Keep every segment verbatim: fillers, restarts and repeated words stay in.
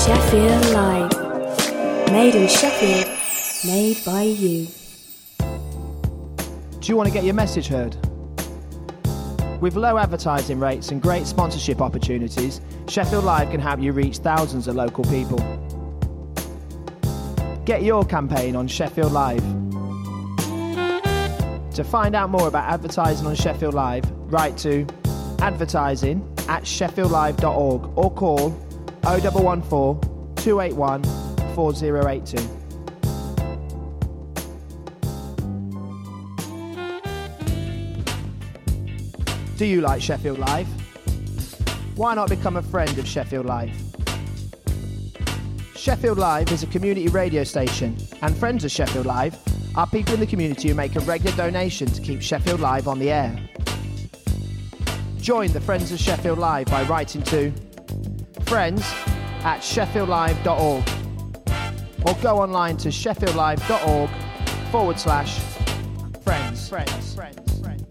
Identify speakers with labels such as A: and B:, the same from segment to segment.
A: Sheffield Live. Made in Sheffield, made by you.
B: Do you want to get your message heard? With low advertising rates and great sponsorship opportunities, Sheffield Live can help you reach thousands of local people. Get your campaign on Sheffield Live. To find out more about advertising on Sheffield Live, write to advertising at sheffield live dot org or call oh one one four, two eight one, four oh eight two. Do you like Sheffield Live? Why not become a friend of Sheffield Live? Sheffield Live is a community radio station, and friends of Sheffield Live are people in the community who make a regular donation to keep Sheffield Live on the air. Join the Friends of Sheffield Live by writing to friends at sheffield live dot org or go online to sheffield live dot org forward slash friends. Friends. Friends. Friends.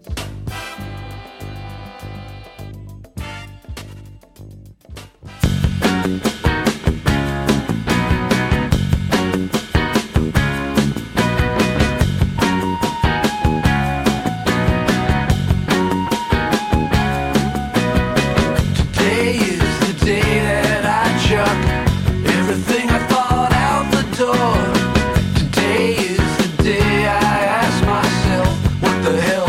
C: The hell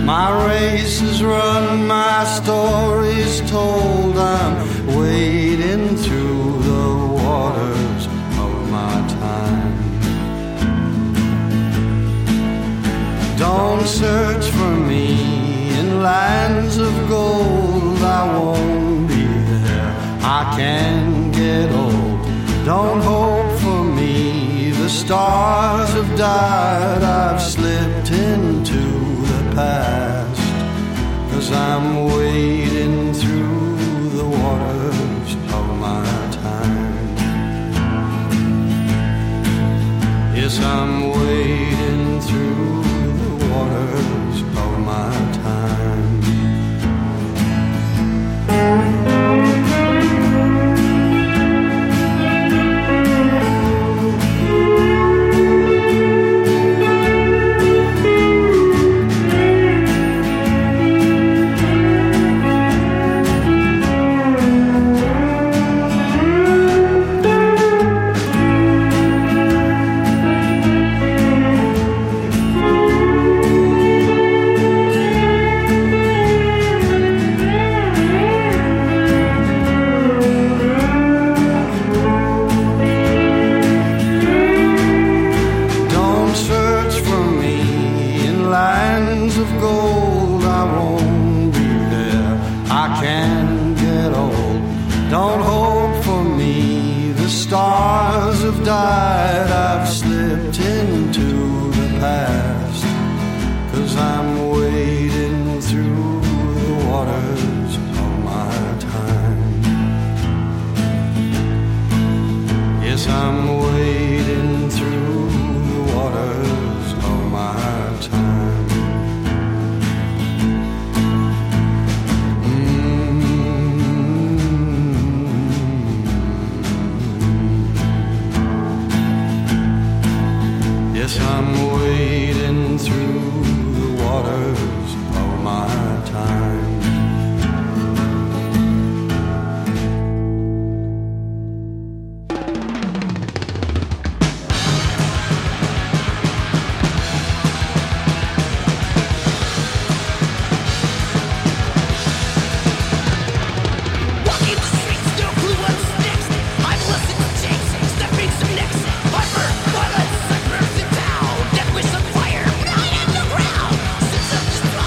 C: My race is run, my story's told. I'm wading through the waters of my time. Don't search for me in lands of gold. I won't be there, I can't get old. Don't hope for me, the stars have died. I've slipped into the past, 'cause I'm wading through the waters of my time. Yes, I'm wading through the waters of my time. Died, I've slipped into the past, 'cause I'm wading through the waters of my time. Yes, I'm wading through the waters of my time. Yes, I'm wading through the waters of my time.
D: Walking the streets, no clue what's next. I'm listening to James, stepping some next. Viper, violence, death with some fire, I am the ground. Since I'm just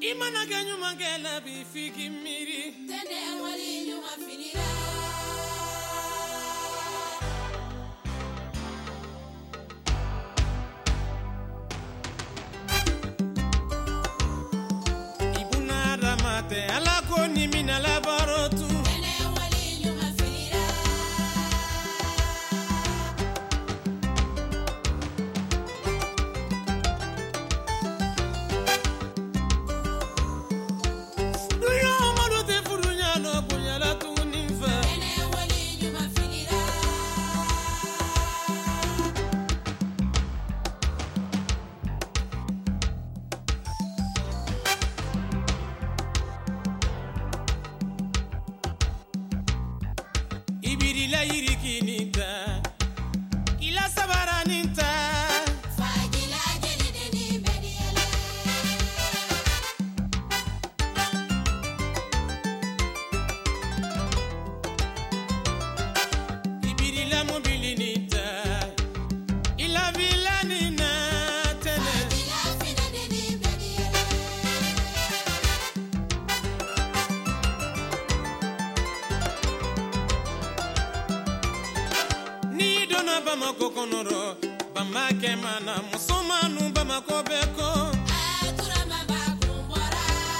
E: Imana ganyu mangela bi fiki miri.
D: Tene wali nyuma finira.
E: Ibuna ramate ala ko ni mina la barotu.
D: Tene wali nyuma finira.
E: Duyo amado te furunya no bunyala tu nimfa.
D: Tene wali nyuma finira.
E: Ibiri la yiriki ninta. Ila sabara ninta.
D: Fagila jeli deni bediele.
E: Ibiri la mobili ninta. Ila villa nina tene.
D: Fagila fina deni bediele.
E: Ni dona Bamako konoro. Bamake mana musomanu Bamako beko.
D: Atura mamba kumbora.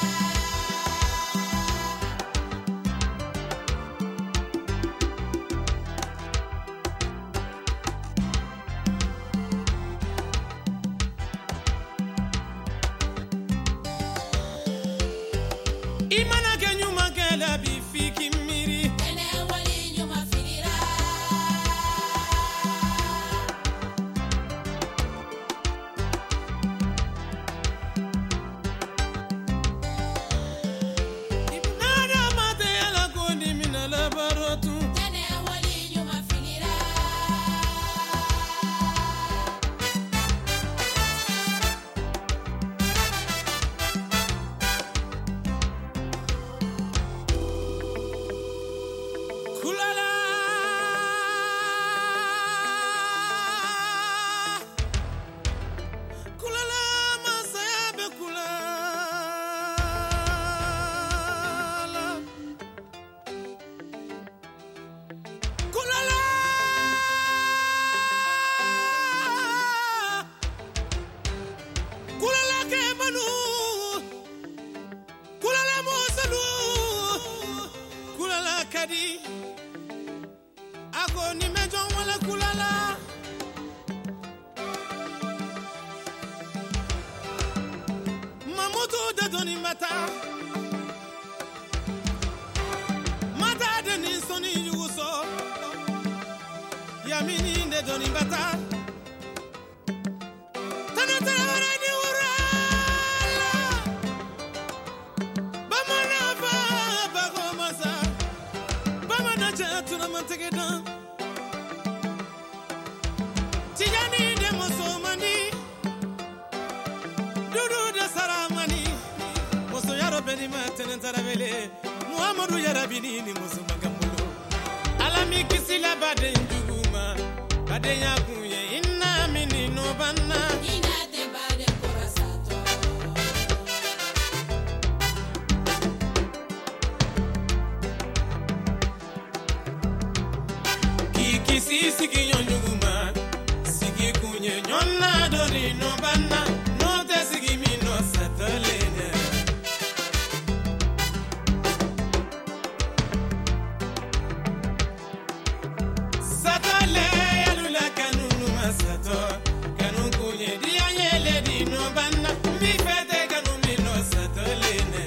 E: Imana ganyu mangela bi fiki miri.
D: Tene wali nyuma finira.
E: Nada mate ala ko ni mina la barotu.
D: Tene wali nyuma finira.
E: Kulala. Kulala masaya be kulala. Kulala. Kulala ke manu. Kulala mosalu. Kulala kadi. Ako ni mejo wala kulala. Mamoto de doni mata. Mata de ni soni yuso. Yamini de doni bata. Tana tana wara ni urala. Bamana ba bago masa. Bamana jatu na mantegedan. Tijani de mosomani. Dudu de saramani. Moso yaro beni matenen taravele. Muhammadu yarabini ni moso magambulo. Alami kisila bade njuguma. Bade yakuye inna mini no banna.
D: Ina te bade corasato.
E: Kiki si sigi nyonyuguma. Sigi kunye nyonna dori no banna. No te sigi mi no satolene. Satole yalula kanunu masato. Kanu kunye diya nyele di no banna. Mi fete kanu mi no satolene.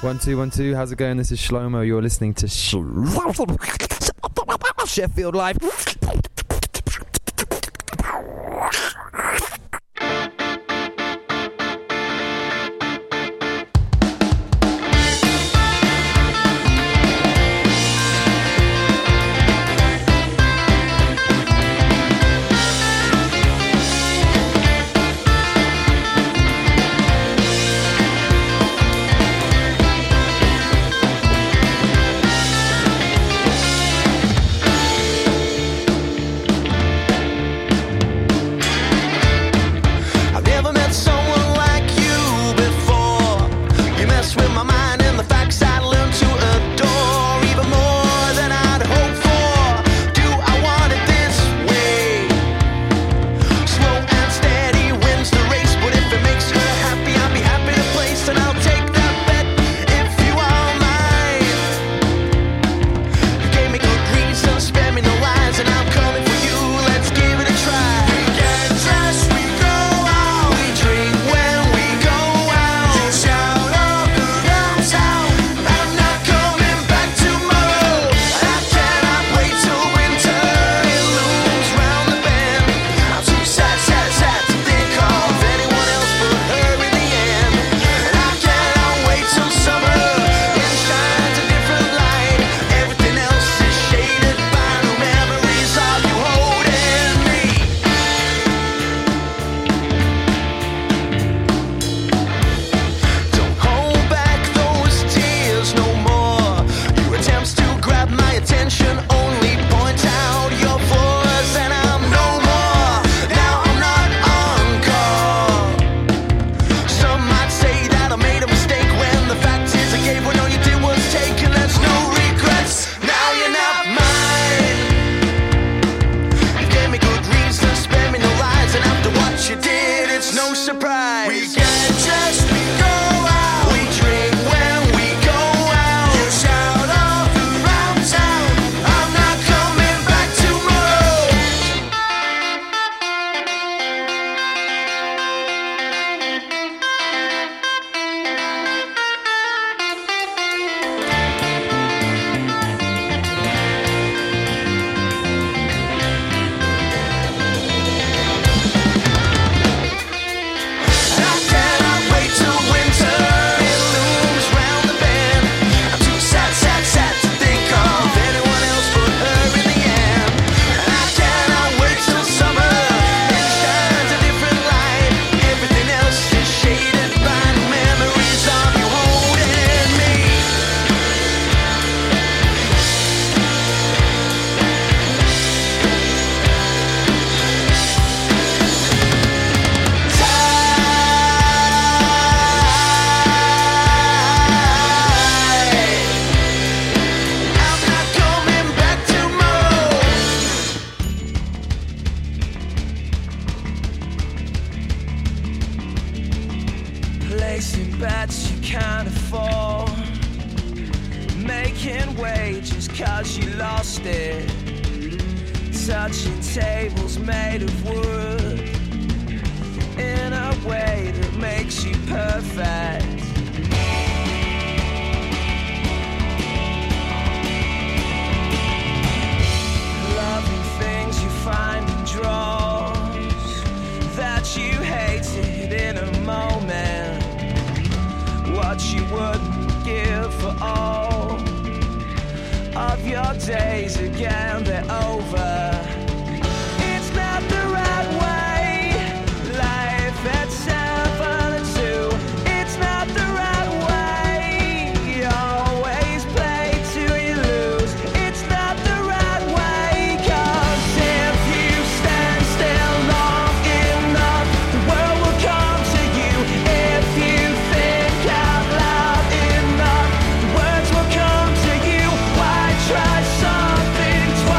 F: One, two, one, two. How's it going? This is Shlomo. You're listening to Sh- Sheffield Live.
G: Try something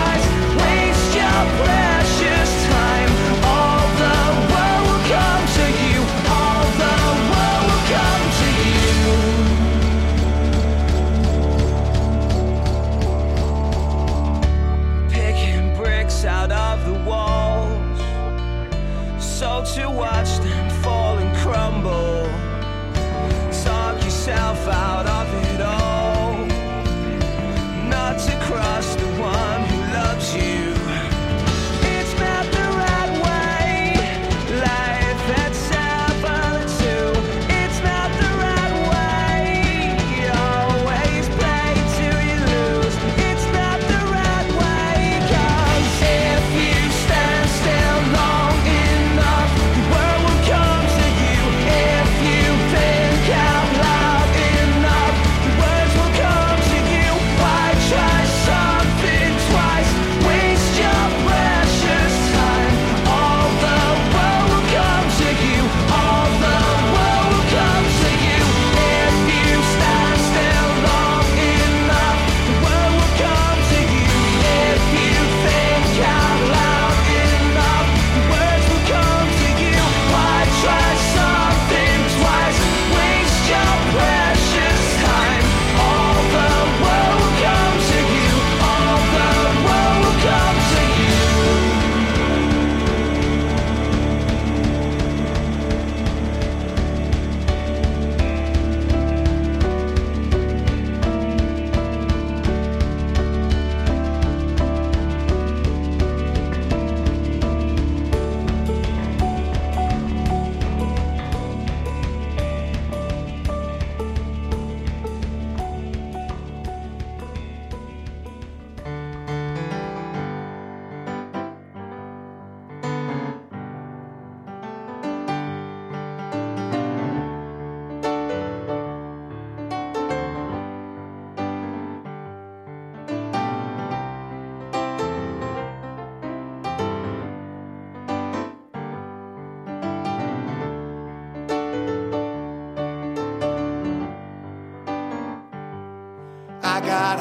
C: got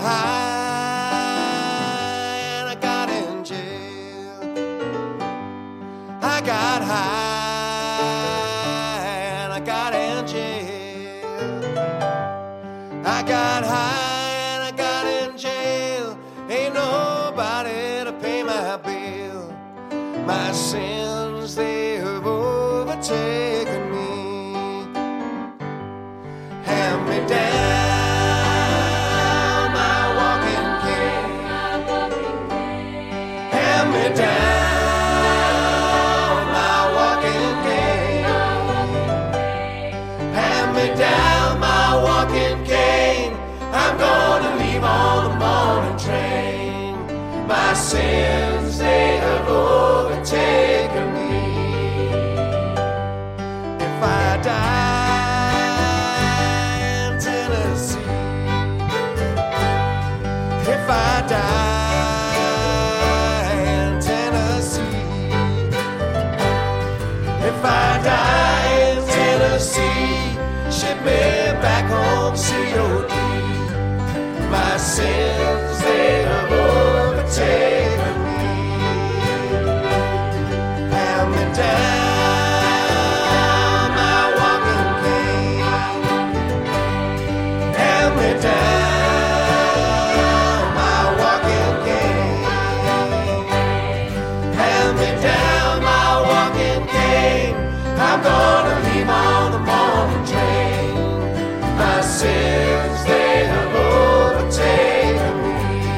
C: high and I got in jail. I got high and I got in jail. I got high and I got in jail. Ain't nobody to pay my bill. My sins, they have overtaken me. Hand me down my walking cane. Hand me down my walking cane. Hand me down my walking cane. I'm gonna leave on the morning train. My sins, they have overtaken me. If I die in Tennessee, if I die in Tennessee, if I die in Tennessee, ship me back home, C O D. My sins, they have overtaken me. Hand me down my walking cane. Hand me down my walking cane. Hand me down my walking cane. I'm gonna leave on the morning train. My sins, they have overtaken me.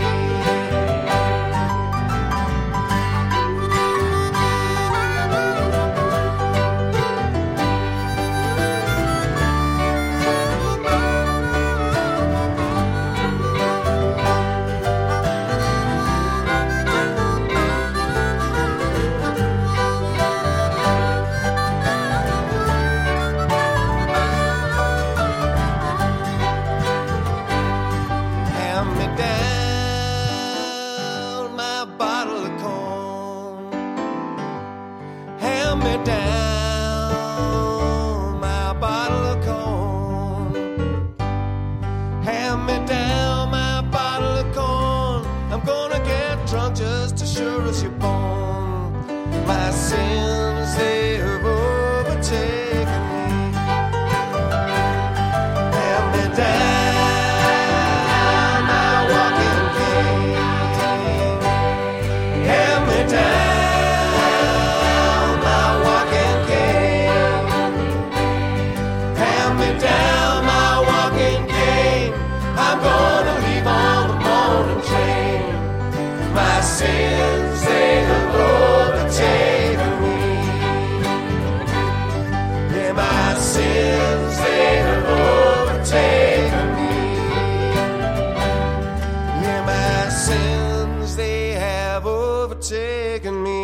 C: Hand me down my bottle of corn. Hand me down my bottle of corn. Hand me down my bottle of corn. I'm gonna get drunk just as sure as you're born. My sins, they have overtaken me. Hand me down my walking cane. Hand me down my walking cane. Hand me down my walking cane. I'm gonna leave on the morning train. My sins, they have overtaken me. Yeah, my sins, they have overtaken me. Yeah, my sins, they have overtaken me.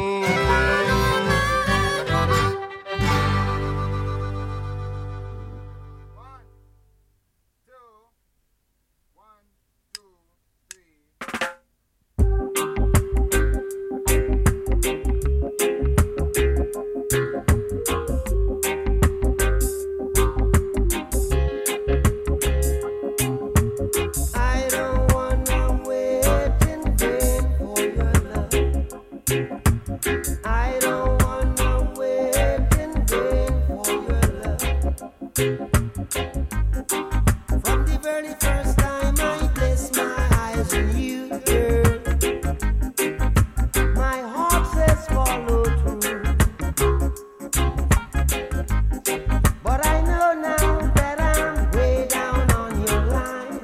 C: I don't wanna wait in vain for your love. I don't wanna wait in vain for your love. From the very first time I placed my eyes on you, girl, my heart says follow through. But I know now that I'm way down on your line.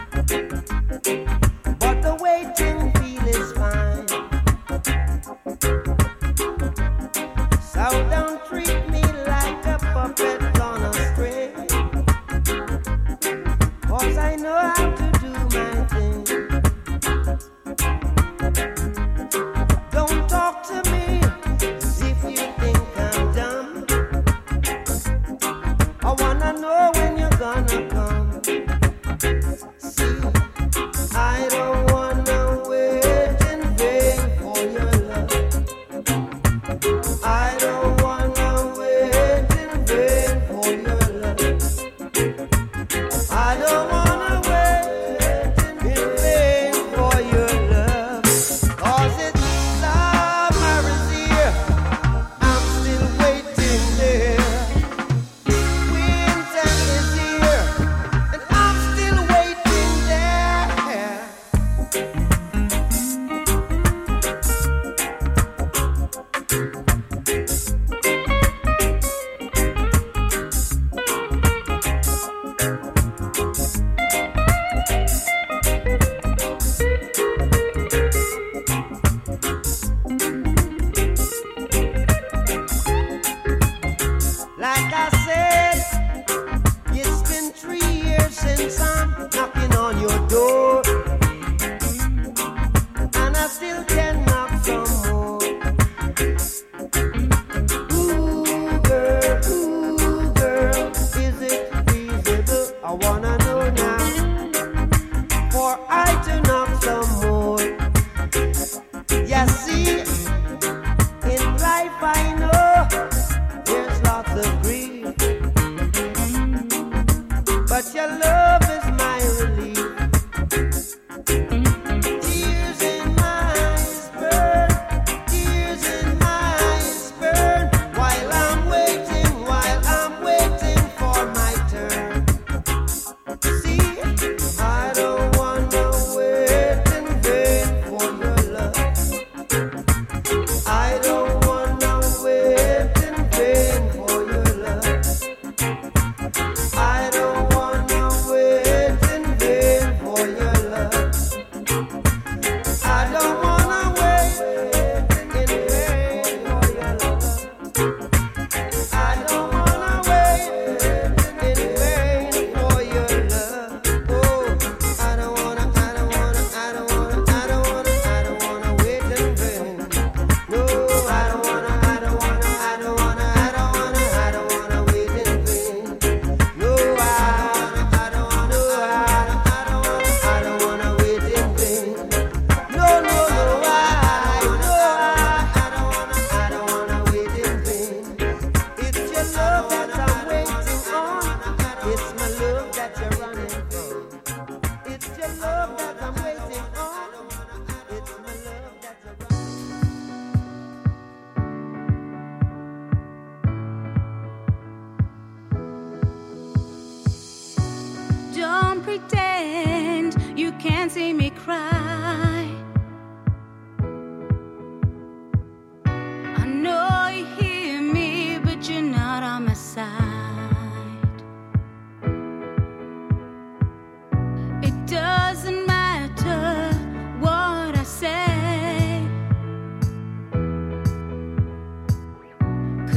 C: But the waiting feel is fine.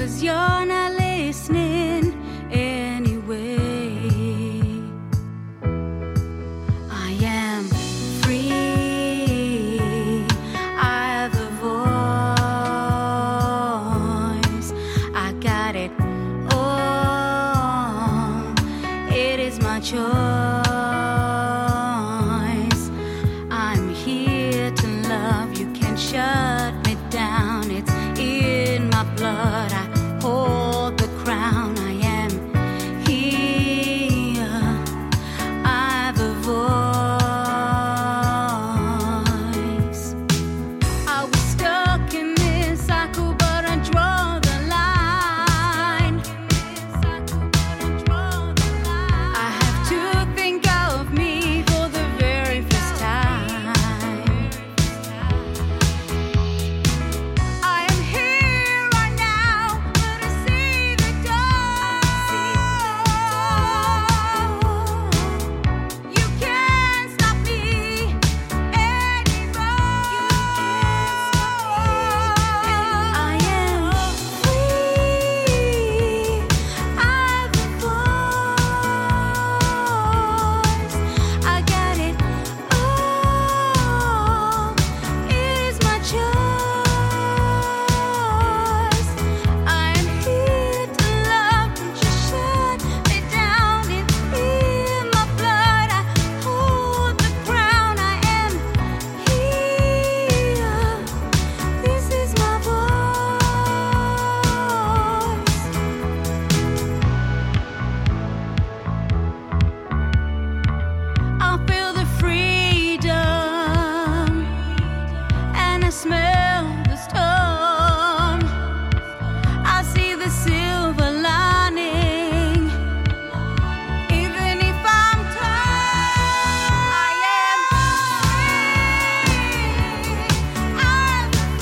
G: 'cause you're not listening anyway. I am free, I have a voice, I got it all, it is my choice. I'm here to love, you can't shut me down, it's in my blood, I hold the crown, I am here, I have a voice. I was stuck in this cycle, but I draw the line. I have to think of me for the very first time. I am here right now, but I see the door. You can't stop me anymore. I am free, I've a voice, I got it all, it is my choice. I'm here to love, don't you shut me down, it's in my blood, I hold the crown, I am here, this is my voice. I feel the freedom and I smell the storm. I see the silver lining, even if I'm torn. I am free, I have a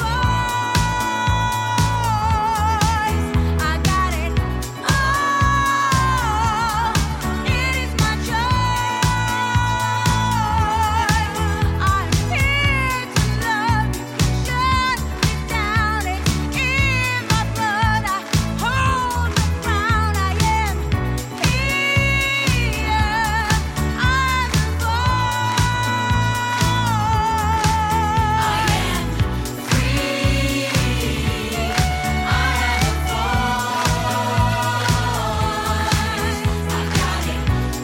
G: voice, I got it all, it is my choice. I'm here to love, you can shut me down, it's in my blood, I hold the crown, I am here, I have a voice. I am free, I have a voice, I got it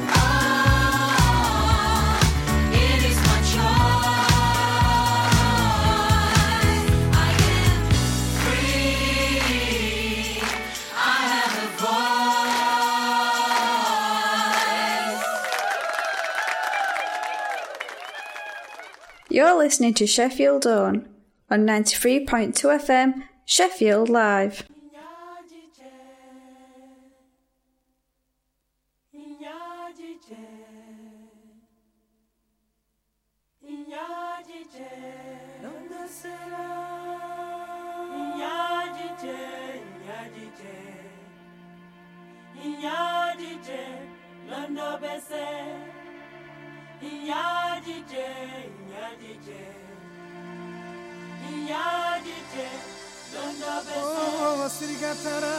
G: all, it is my choice. I am free, I have a voice.
H: You're listening to Sheffield Own on ninety-three point two F M, Sheffield Live.
E: Oh, Sirigatara.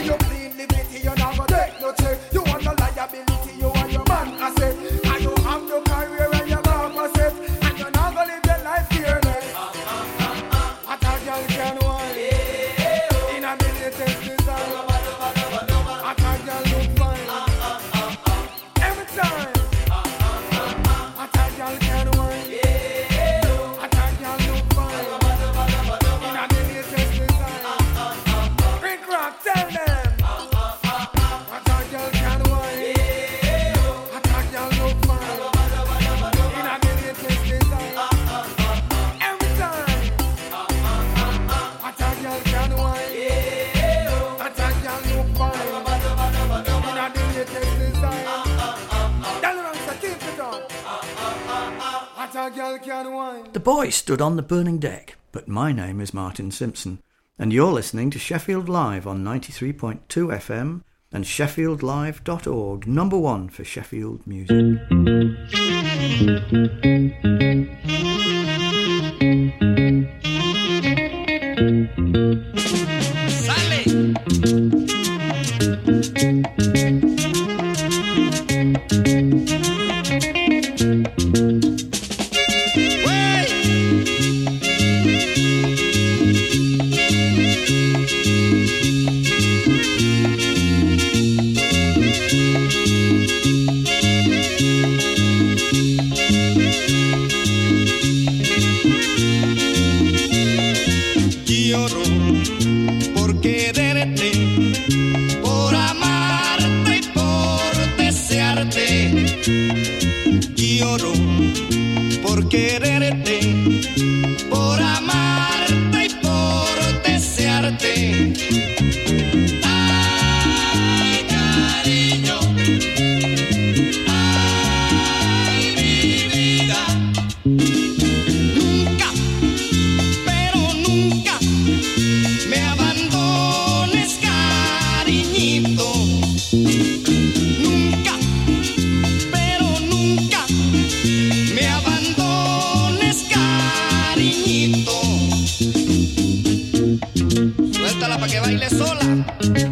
I: When you plead liberty, you not gonna take no check. You want no liability, you want your man asset. And you have no career and your mom asset. And you not gonna live your life fearless. What a girl can want in a latest design. What a girl look fine every time. What a girl can want. What a girl look fine in a latest design. Rick Rock, tell them. What a girl can want. What a girl look fine in a latest design every time. What a girl can want. What a girl look fine in a latest design. Tell them to keep it on. What a girl can want.
J: The boys stood on the burning deck, but my name is Martin Simpson, and you're listening to Sheffield Live on ninety-three point two F M and sheffield live dot org, number one for Sheffield music.
D: Lloro por quererte, por amarte y por desearte. Lloro por quererte, por amarte y por desearte. Ay, cariño, ay, mi vida. Nunca, pero nunca me abandones, cariñito. Nunca, pero nunca me abandones, cariñito. Suéltala para que baile sola.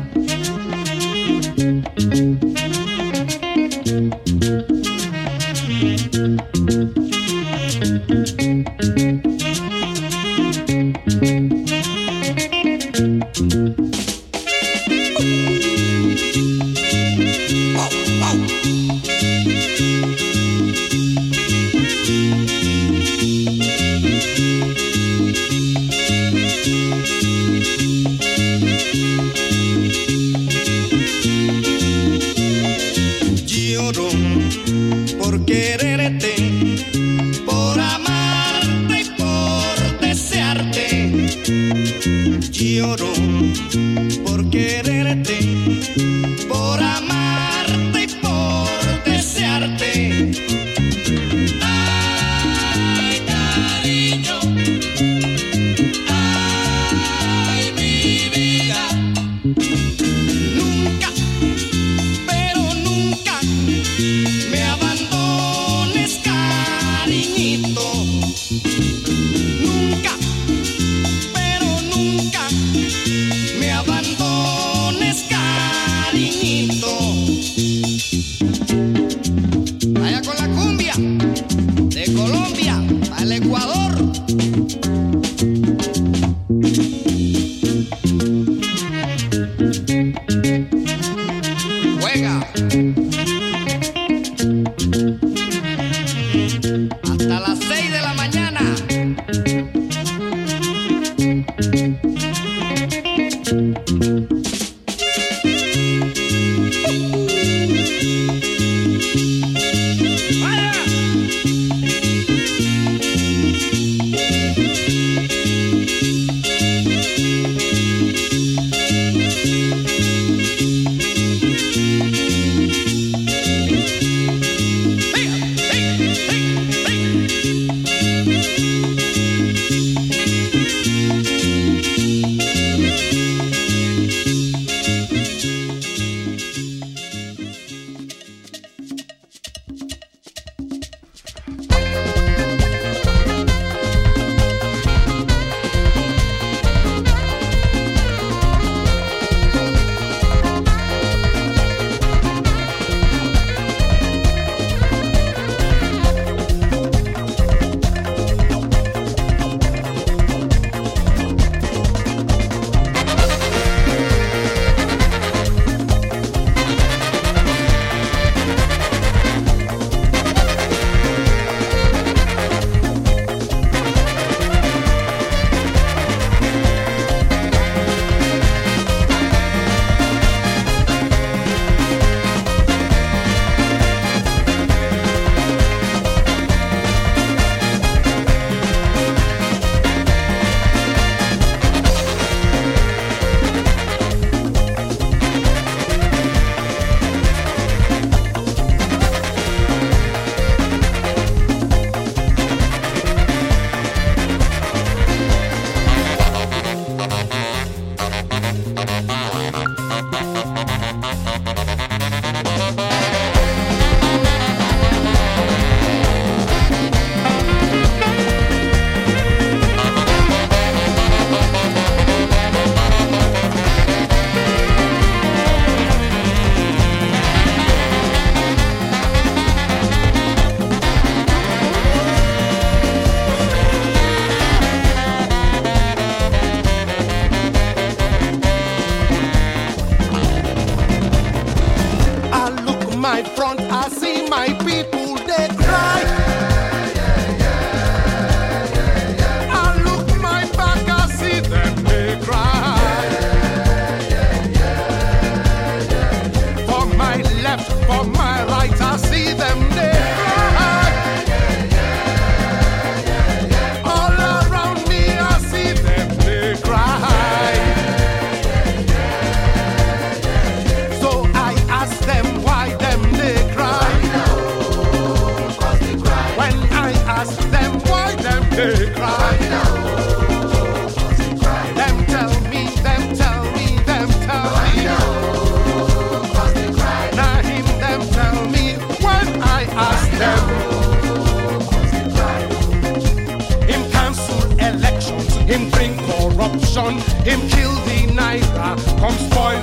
D: Lloro por quererte, por amarte y por desearte. Lloro por quererte, por amarte y por desearte. Ay, cariño, ay, mi vida. Nunca, pero nunca me abandones, cariñito. Nunca, pero nunca me abandones, cariñito. Vaya con la cumbia de Colombia al Ecuador. Juega hasta las seis de la mañana. ¡Vaya!
K: for my right, I see them they cry. All around me, I see them they cry. So I ask them why them they cry. When I ask them why them they cry, them tell me, them tell me, them tell me. Now him them tell me when I ask them. Him cancel elections, him bring corruption, him kill the Naira, come spoil